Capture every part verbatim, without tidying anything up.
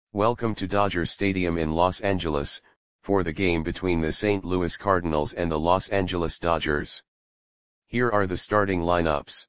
Welcome to Dodger Stadium in Los Angeles, for the game between the Saint Louis Cardinals and the Los Angeles Dodgers. Here are the starting lineups.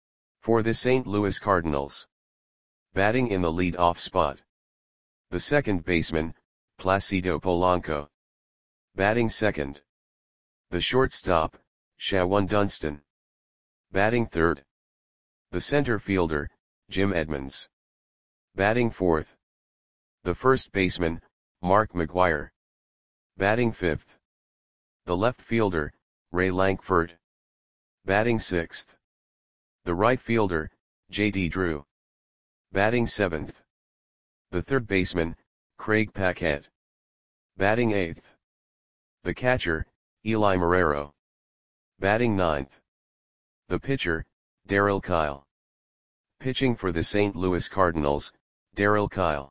For the Saint Louis Cardinals. Batting in the lead-off spot. The second baseman, Placido Polanco. Batting second. The shortstop, Shawon Dunston. Batting third. The center fielder, Jim Edmonds. Batting fourth. The first baseman, Mark McGwire. Batting fifth. The left fielder, Ray Lankford. Batting sixth. The right fielder, J D Drew. Batting seventh. The third baseman, Craig Paquette. Batting eighth. The catcher, Eli Marrero. Batting ninth. The pitcher, Darryl Kile. Pitching for the Saint Louis Cardinals, Darryl Kile.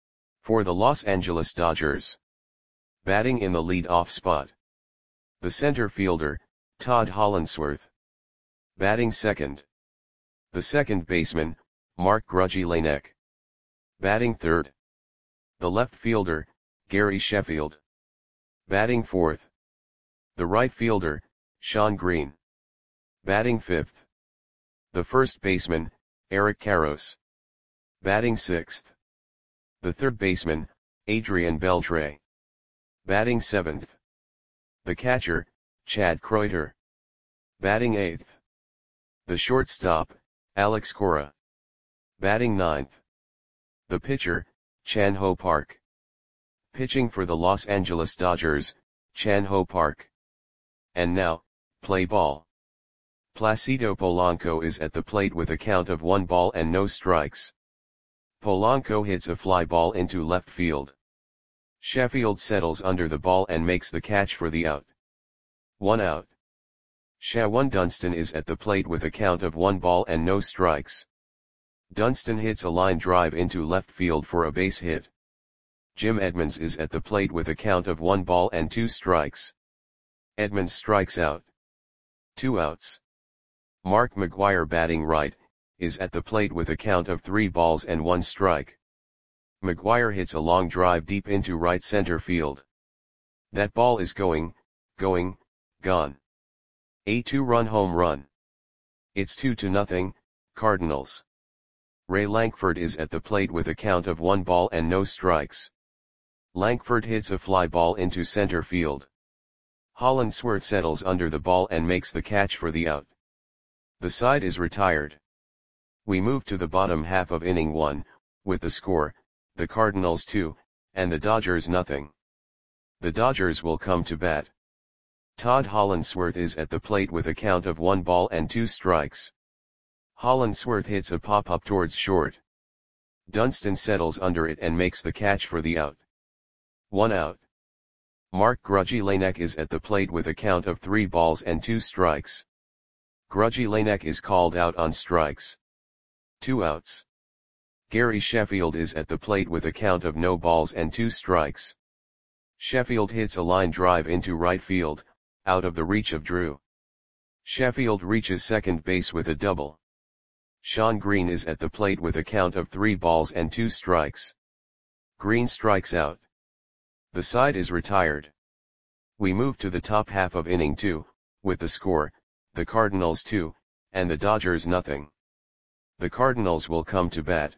For the Los Angeles Dodgers. Batting in the lead-off spot. The center fielder, Todd Hollandsworth. Batting second. The second baseman, Mark Grudzielanek. Batting third. The left fielder, Gary Sheffield. Batting fourth. The right fielder, Shawn Green. Batting fifth. The first baseman, Eric Karros. Batting sixth. The third baseman, Adrian Beltre. Batting seventh. The catcher, Chad Kreuter. Batting eighth. The shortstop, Alex Cora. Batting ninth. The pitcher, Chan Ho Park. Pitching for the Los Angeles Dodgers, Chan Ho Park. And now, play ball. Placido Polanco is at the plate with a count of one ball and no strikes. Polanco hits a fly ball into left field. Sheffield settles under the ball and makes the catch for the out. One out. Shawon Dunston is at the plate with a count of one ball and no strikes. Dunston hits a line drive into left field for a base hit. Jim Edmonds is at the plate with a count of one ball and two strikes. Edmonds strikes out. Two outs. Mark McGwire, batting right, is at the plate with a count of three balls and one strike. McGwire hits a long drive deep into right center field. That ball is going, going, gone. A two-run home run. It's two to nothing, Cardinals. Ray Lankford is at the plate with a count of one ball and no strikes. Lankford hits a fly ball into center field. Hollandsworth settles under the ball and makes the catch for the out. The side is retired. We move to the bottom half of inning one, with the score, the Cardinals two, and the Dodgers nothing. The Dodgers will come to bat. Todd Hollandsworth is at the plate with a count of one ball and two strikes. Hollandsworth hits a pop-up towards short. Dunston settles under it and makes the catch for the out. One out. Mark Grudzielanek is at the plate with a count of three balls and two strikes. Grudzielanek is called out on strikes. Two outs. Gary Sheffield is at the plate with a count of no balls and two strikes. Sheffield hits a line drive into right field, out of the reach of Drew. Sheffield reaches second base with a double. Shawn Green is at the plate with a count of three balls and two strikes. Green strikes out. The side is retired. We move to the top half of inning two, with the score, the Cardinals two, and the Dodgers nothing. The Cardinals will come to bat.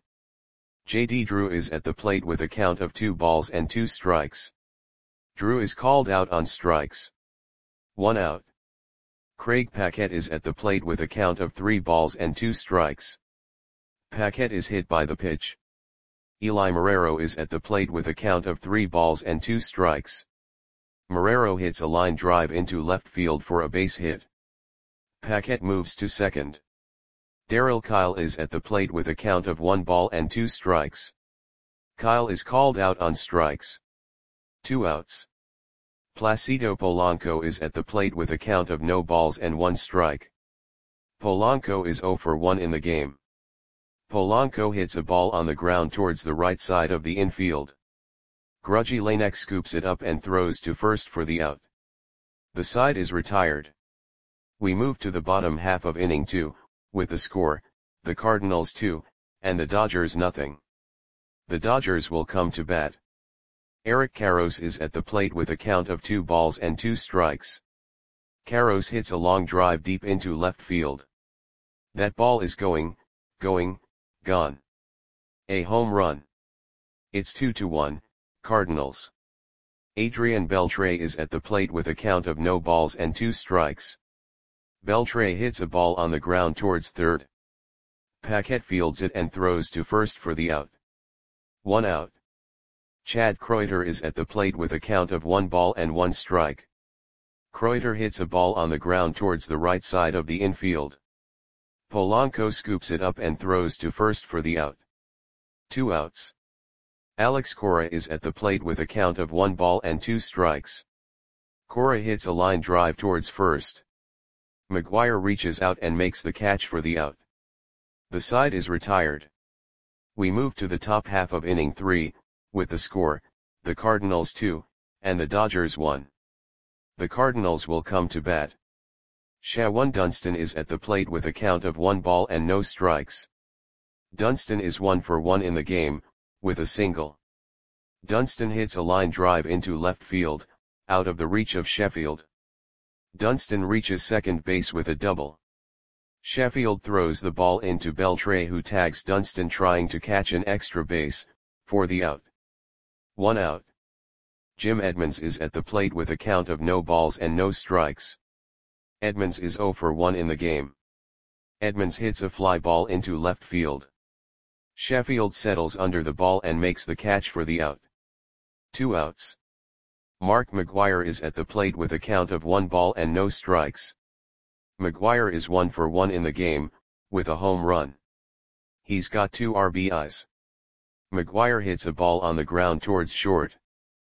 J D Drew is at the plate with a count of two balls and two strikes. Drew is called out on strikes. One out. Craig Paquette is at the plate with a count of three balls and two strikes. Paquette is hit by the pitch. Eli Marrero is at the plate with a count of three balls and two strikes. Marrero hits a line drive into left field for a base hit. Paquette moves to second. Darryl Kile is at the plate with a count of one ball and two strikes. Kile is called out on strikes. Two outs. Placido Polanco is at the plate with a count of no balls and one strike. Polanco is zero for one in the game. Polanco hits a ball on the ground towards the right side of the infield. Grudzielanek scoops it up and throws to first for the out. The side is retired. We move to the bottom half of inning two, with the score, the Cardinals two, and the Dodgers nothing. The Dodgers will come to bat. Eric Karros is at the plate with a count of two balls and two strikes. Karros hits a long drive deep into left field. That ball is going, going, gone. A home run. It's two to one, Cardinals. Adrian Beltre is at the plate with a count of no balls and two strikes. Beltre hits a ball on the ground towards third. Paquette fields it and throws to first for the out. One out. Chad Kreuter is at the plate with a count of one ball and one strike. Kreuter hits a ball on the ground towards the right side of the infield. Polanco scoops it up and throws to first for the out. Two outs. Alex Cora is at the plate with a count of one ball and two strikes. Cora hits a line drive towards first. McGuire reaches out and makes the catch for the out. The side is retired. We move to the top half of inning three, with the score, the Cardinals two, and the Dodgers one. The Cardinals will come to bat. Shawan Dunston is at the plate with a count of one ball and no strikes. Dunston is one for one in the game, with a single. Dunston hits a line drive into left field, out of the reach of Sheffield. Dunston reaches second base with a double. Sheffield throws the ball into Beltre, who tags Dunston trying to catch an extra base, for the out. One out. Jim Edmonds is at the plate with a count of no balls and no strikes. Edmonds is zero for one in the game. Edmonds hits a fly ball into left field. Sheffield settles under the ball and makes the catch for the out. Two outs. Mark McGuire is at the plate with a count of one ball and no strikes. McGuire is one for one in the game, with a home run. He's got two R B Is. McGuire hits a ball on the ground towards short.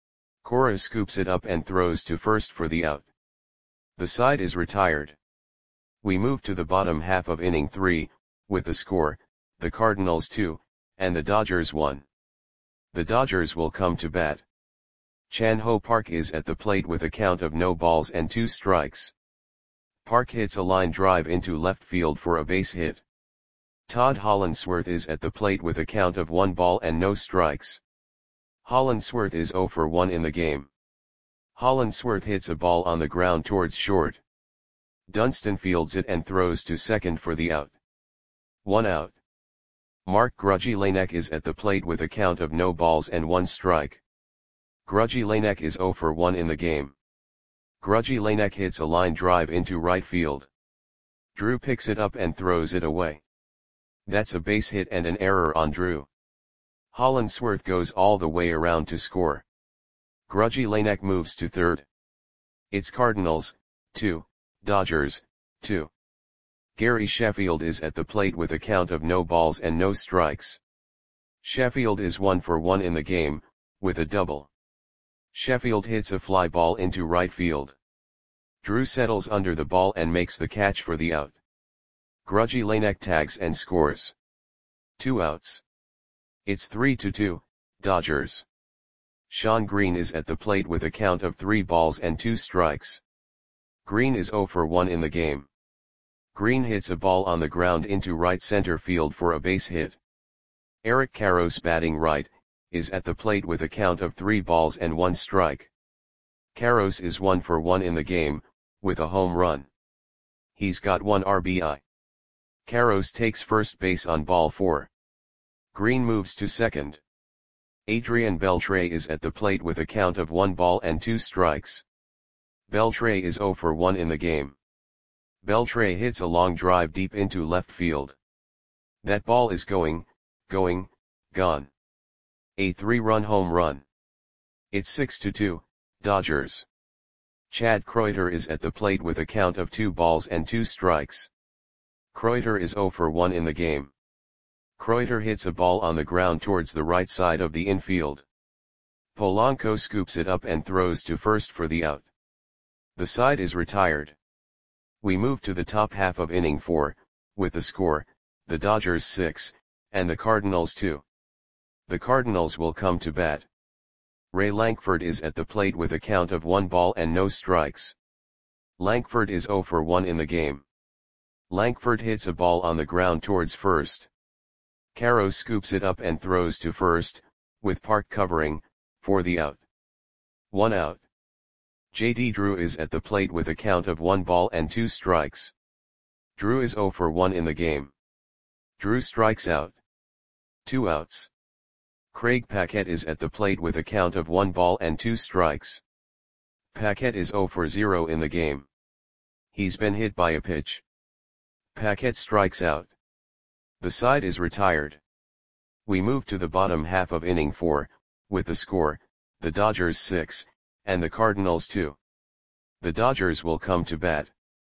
Cora scoops it up and throws to first for the out. The side is retired. We move to the bottom half of inning three, with the score, the Cardinals two, and the Dodgers one. The Dodgers will come to bat. Chan Ho Park is at the plate with a count of no balls and two strikes. Park hits a line drive into left field for a base hit. Todd Hollandsworth is at the plate with a count of one ball and no strikes. Hollandsworth is zero for one in the game. Hollandsworth hits a ball on the ground towards short. Dunston fields it and throws to second for the out. One out. Mark Grudzielanek is at the plate with a count of no balls and one strike. Grudzielanek is zero for one in the game. Grudzielanek hits a line drive into right field. Drew picks it up and throws it away. That's a base hit and an error on Drew. Hollandsworth goes all the way around to score. Grudzielanek moves to third. It's Cardinals, two, Dodgers, two. Gary Sheffield is at the plate with a count of no balls and no strikes. Sheffield is one for one in the game, with a double. Sheffield hits a fly ball into right field. Drew settles under the ball and makes the catch for the out. Grudzielanek tags and scores. Two outs. It's three to two, Dodgers. Sean Green is at the plate with a count of three balls and two strikes. Green is zero for one in the game. Green hits a ball on the ground into right center field for a base hit. Eric Karros, batting right, is at the plate with a count of three balls and one strike. Karros is one for one in the game, with a home run. He's got one R B I. Karros takes first base on ball four. Green moves to second. Adrian Beltre is at the plate with a count of one ball and two strikes. Beltre is zero for one in the game. Beltre hits a long drive deep into left field. That ball is going, going, gone. A three-run home run. It's six to two, Dodgers. Chad Kreuter is at the plate with a count of two balls and two strikes. Kreuter is zero for one in the game. Kreuter hits a ball on the ground towards the right side of the infield. Polanco scoops it up and throws to first for the out. The side is retired. We move to the top half of inning four, with the score, the Dodgers six, and the Cardinals two. The Cardinals will come to bat. Ray Lankford is at the plate with a count of one ball and no strikes. Lankford is zero for one in the game. Lankford hits a ball on the ground towards first. Karros scoops it up and throws to first, with Park covering, for the out. One out. J D Drew is at the plate with a count of one ball and two strikes. Drew is zero for one in the game. Drew strikes out. Two outs. Craig Paquette is at the plate with a count of one ball and two strikes. Paquette is zero for zero in the game. He's been hit by a pitch. Paquette strikes out. The side is retired. We move to the bottom half of inning four, with the score, the Dodgers six, and the Cardinals two. The Dodgers will come to bat.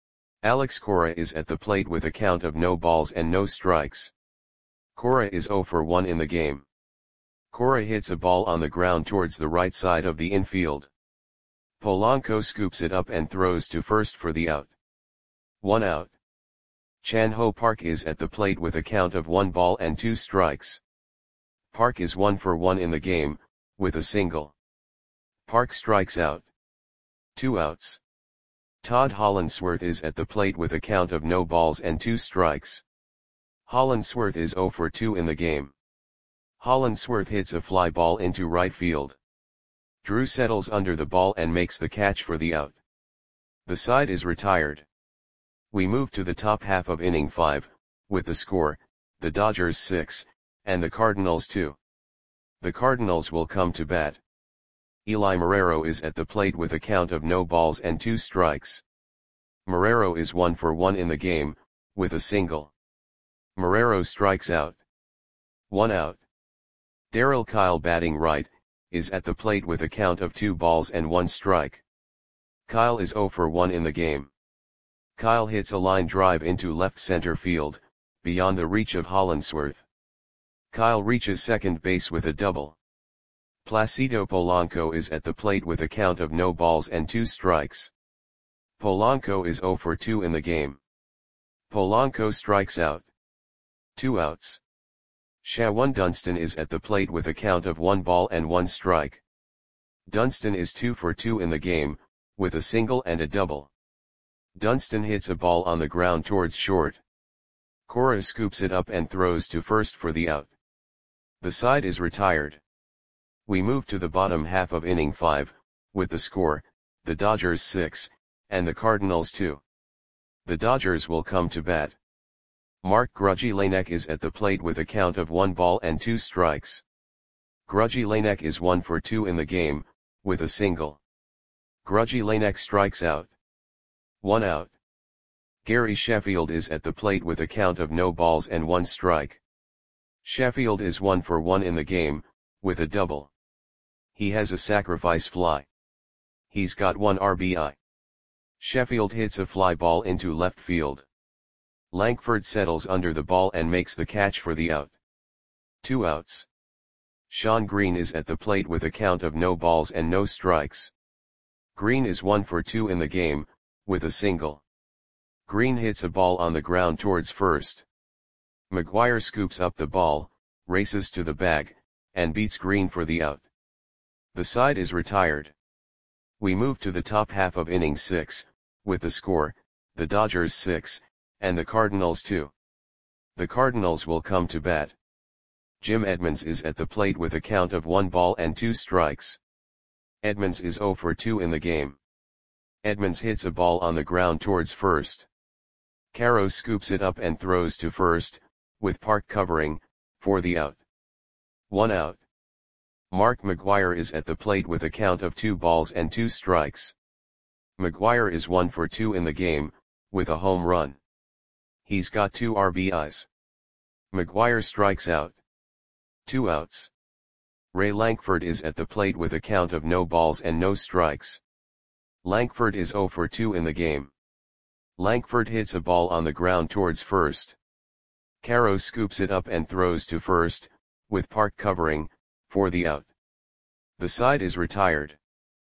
Alex Cora is at the plate with a count of no balls and no strikes. Cora is zero for one in the game. Cora hits a ball on the ground towards the right side of the infield. Polanco scoops it up and throws to first for the out. One out. Chan Ho Park is at the plate with a count of one ball and two strikes. Park is one for one in the game, with a single. Park strikes out. Two outs. Todd Hollandsworth is at the plate with a count of no balls and two strikes. Hollandsworth is zero for two in the game. Hollandsworth hits a fly ball into right field. Drew settles under the ball and makes the catch for the out. The side is retired. We move to the top half of inning five, with the score, the Dodgers six, and the Cardinals two. The Cardinals will come to bat. Eli Marrero is at the plate with a count of no balls and two strikes. Marrero is one for one in the game, with a single. Marrero strikes out. One out. Darryl Kyle, batting right, is at the plate with a count of two balls and one strike. Kyle is zero for one in the game. Kyle hits a line drive into left center field, beyond the reach of Hollandsworth. Kyle reaches second base with a double. Placido Polanco is at the plate with a count of no balls and two strikes. Polanco is zero for two in the game. Polanco strikes out. Two outs. Shawan Dunston is at the plate with a count of one ball and one strike. Dunston is two for two in the game, with a single and a double. Dunston hits a ball on the ground towards short. Cora scoops it up and throws to first for the out. The side is retired. We move to the bottom half of inning five, with the score, the Dodgers six, and the Cardinals two. The Dodgers will come to bat. Mark Grudzielanek is at the plate with a count of one ball and two strikes. Grudzielanek is one for two in the game, with a single. Grudzielanek strikes out. One out. Gary Sheffield is at the plate with a count of no balls and one strike. Sheffield is one for one in the game, with a double. He has a sacrifice fly. He's got one R B I. Sheffield hits a fly ball into left field. Lankford settles under the ball and makes the catch for the out. Two outs. Sean Green is at the plate with a count of no balls and no strikes. Green is one for two in the game, with a single. Green hits a ball on the ground towards first. McGuire scoops up the ball, races to the bag, and beats Green for the out. The side is retired. We move to the top half of inning six, with the score, the Dodgers six, and the Cardinals two. The Cardinals will come to bat. Jim Edmonds is at the plate with a count of one ball and two strikes. Edmonds is zero for two in the game. Edmonds hits a ball on the ground towards first. Caro scoops it up and throws to first, with Park covering, for the out. One out. Mark McGuire is at the plate with a count of two balls and two strikes. McGuire is one for two in the game, with a home run. He's got two R B Is. McGuire strikes out. Two outs. Ray Lankford is at the plate with a count of no balls and no strikes. Lankford is zero for two in the game. Lankford hits a ball on the ground towards first. Caro scoops it up and throws to first, with Park covering, for the out. The side is retired.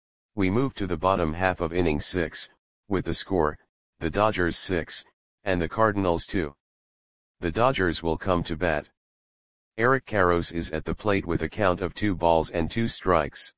We move to the bottom half of inning six, with the score, the Dodgers six, and the Cardinals two. The Dodgers will come to bat. Eric Karros is at the plate with a count of two balls and two strikes.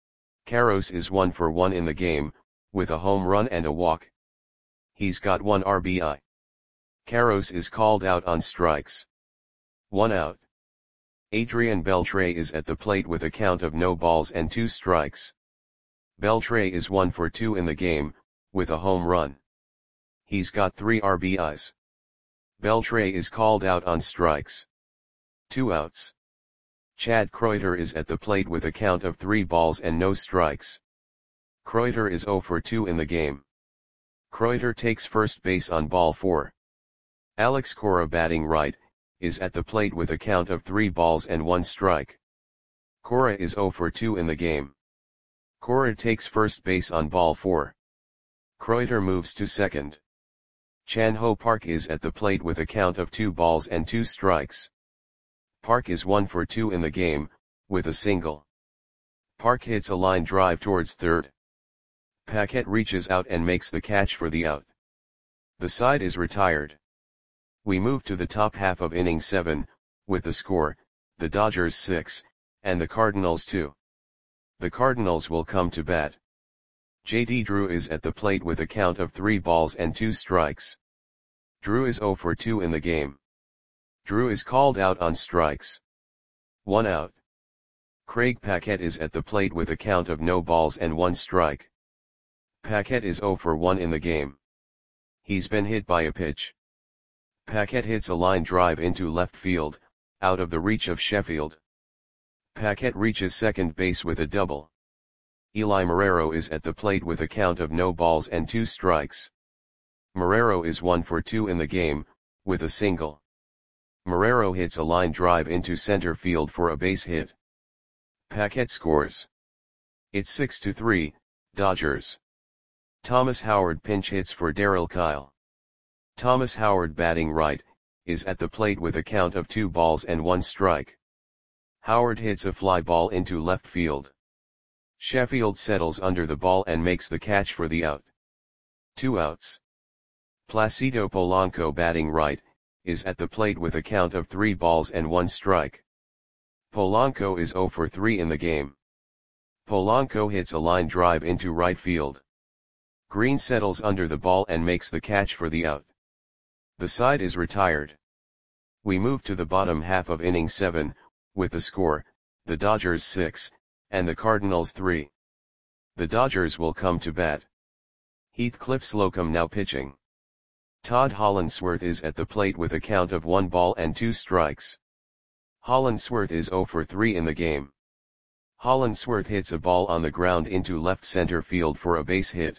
Karros is one for one in the game, with a home run and a walk. He's got one R B I. Karros is called out on strikes. One out. Adrian Beltre is at the plate with a count of no balls and two strikes. Beltre is one for two in the game, with a home run. He's got three R B Is. Beltre is called out on strikes. Two outs. Chad Kreuter is at the plate with a count of three balls and no strikes. Kreuter is zero for two in the game. Kreuter takes first base on ball four. Alex Cora, batting right, is at the plate with a count of three balls and one strike. Cora is zero for two in the game. Cora takes first base on ball four. Kreuter moves to second. Chan Ho Park is at the plate with a count of two balls and two strikes. Park is one for two in the game, with a single. Park hits a line drive towards third. Paquette reaches out and makes the catch for the out. The side is retired. We move to the top half of inning seven, with the score, the Dodgers six, and the Cardinals two. The Cardinals will come to bat. J D Drew is at the plate with a count of three balls and two strikes. Drew is zero for two in the game. Drew is called out on strikes. One out. Craig Paquette is at the plate with a count of no balls and one strike. Paquette is zero for one in the game. He's been hit by a pitch. Paquette hits a line drive into left field, out of the reach of Sheffield. Paquette reaches second base with a double. Eli Marrero is at the plate with a count of no balls and two strikes. Marrero is one for two in the game, with a single. Marrero hits a line drive into center field for a base hit. Paquette scores. It's six to three, Dodgers. Thomas Howard pinch hits for Darryl Kile. Thomas Howard, batting right, is at the plate with a count of two balls and one strike. Howard hits a fly ball into left field. Sheffield settles under the ball and makes the catch for the out. Two outs. Placido Polanco, batting right, is at the plate with a count of three balls and one strike. Polanco is zero for three in the game. Polanco hits a line drive into right field. Green settles under the ball and makes the catch for the out. The side is retired. We move to the bottom half of inning seven, with the score, the Dodgers six, and the Cardinals three. The Dodgers will come to bat. Heathcliff Slocum now pitching. Todd Hollandsworth is at the plate with a count of one ball and two strikes. Hollandsworth is zero for three in the game. Hollandsworth hits a ball on the ground into left center field for a base hit.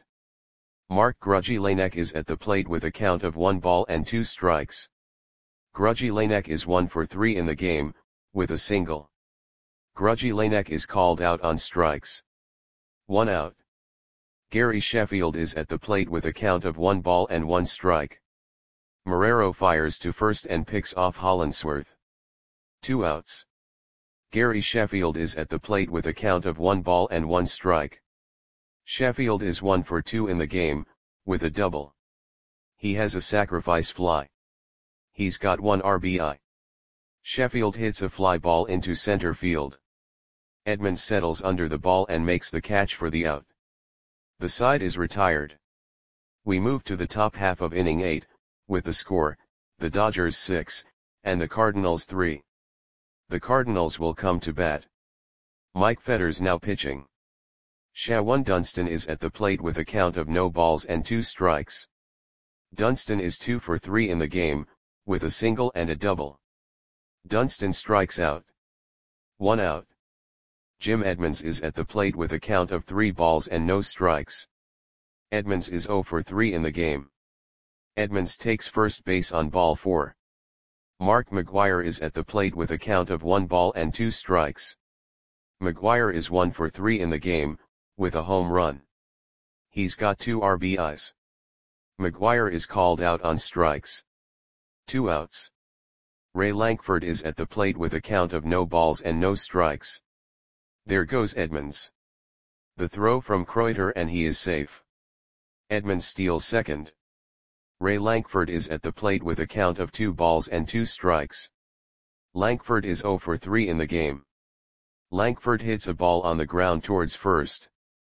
Mark Grudzielanek is at the plate with a count of one ball and two strikes. Grudzielanek is one for three in the game, with a single. Grudzielanek is called out on strikes. One out. Gary Sheffield is at the plate with a count of one ball and one strike. Marrero fires to first and picks off Hollandsworth. Two outs. Gary Sheffield is at the plate with a count of one ball and one strike. Sheffield is one for two in the game, with a double. He has a sacrifice fly. He's got one R B I. Sheffield hits a fly ball into center field. Edmonds settles under the ball and makes the catch for the out. The side is retired. We move to the top half of inning eight, with the score, the Dodgers six, and the Cardinals three. The Cardinals will come to bat. Mike Fetters now pitching. Shawan Dunston is at the plate with a count of no balls and two strikes. Dunston is two for three in the game, with a single and a double. Dunston strikes out. One out. Jim Edmonds is at the plate with a count of three balls and no strikes. Edmonds is zero for three in the game. Edmonds takes first base on ball four. Mark McGwire is at the plate with a count of one ball and two strikes. McGwire is one for three in the game, with a home run. He's got two R B Is. McGwire is called out on strikes. Two outs. Ray Lankford is at the plate with a count of no balls and no strikes. There goes Edmonds. The throw from Kreuter and he is safe. Edmonds steals second. Ray Lankford is at the plate with a count of two balls and two strikes. Lankford is zero for three in the game. Lankford hits a ball on the ground towards first.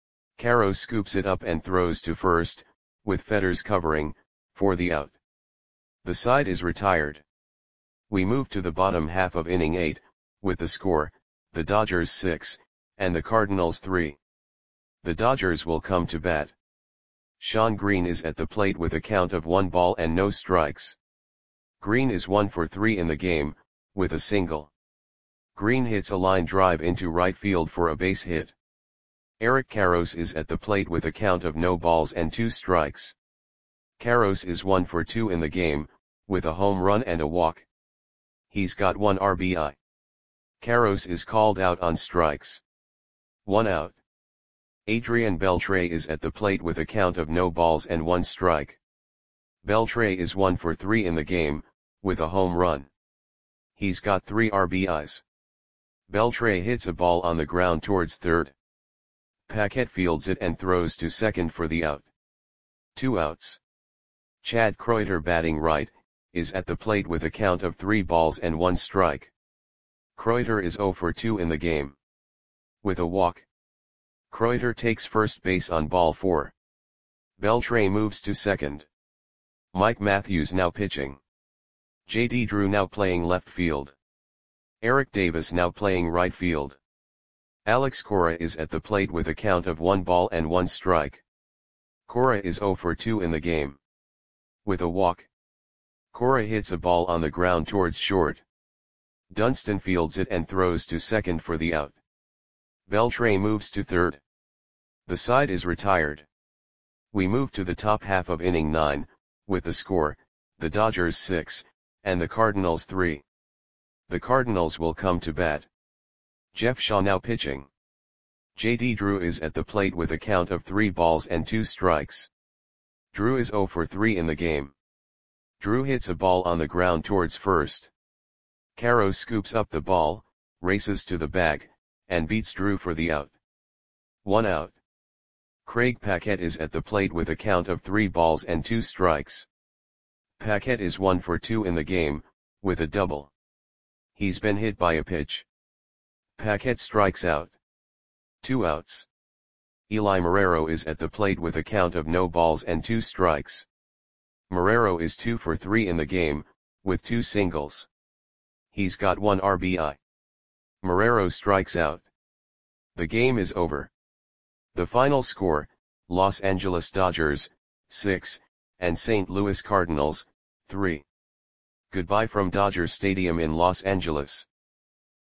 Caro scoops it up and throws to first, with Fetters covering, for the out. The side is retired. We move to the bottom half of inning eight, with the score, the Dodgers six, and the Cardinals three. The Dodgers will come to bat. Shawn Green is at the plate with a count of one ball and no strikes. Green is one for three in the game, with a single. Green hits a line drive into right field for a base hit. Eric Karros is at the plate with a count of no balls and two strikes. Karros is one for two in the game, with a home run and a walk. He's got one R B I. Karros is called out on strikes. One out. Adrian Beltre is at the plate with a count of no balls and one strike. Beltre is one for three in the game, with a home run. He's got three R B Is. Beltre hits a ball on the ground towards third. Paquette fields it and throws to second for the out. Two outs. Chad Kreuter, batting right, is at the plate with a count of three balls and one strike. Kreuter is zero for two in the game. With a walk. Kreuter takes first base on ball four. Beltre moves to second. Mike Matthews now pitching. J D Drew now playing left field. Eric Davis now playing right field. Alex Cora is at the plate with a count of one ball and one strike. Cora is zero for two in the game. With a walk. Cora hits a ball on the ground towards short. Dunston fields it and throws to second for the out. Beltre moves to third. The side is retired. We move to the top half of inning nine, with the score, the Dodgers six, and the Cardinals three. The Cardinals will come to bat. Jeff Shaw now pitching. J D Drew is at the plate with a count of three balls and two strikes. Drew is zero for three in the game. Drew hits a ball on the ground towards first. Karros scoops up the ball, races to the bag, and beats Drew for the out. One out. Craig Paquette is at the plate with a count of three balls and two strikes. Paquette is one for two in the game, with a double. He's been hit by a pitch. Paquette strikes out. Two outs. Eli Marrero is at the plate with a count of no balls and two strikes. Marrero is two for three in the game, with two singles. He's got one R B I. Marrero strikes out. The game is over. The final score, Los Angeles Dodgers, six, and Saint Louis Cardinals, three. Goodbye from Dodger Stadium in Los Angeles.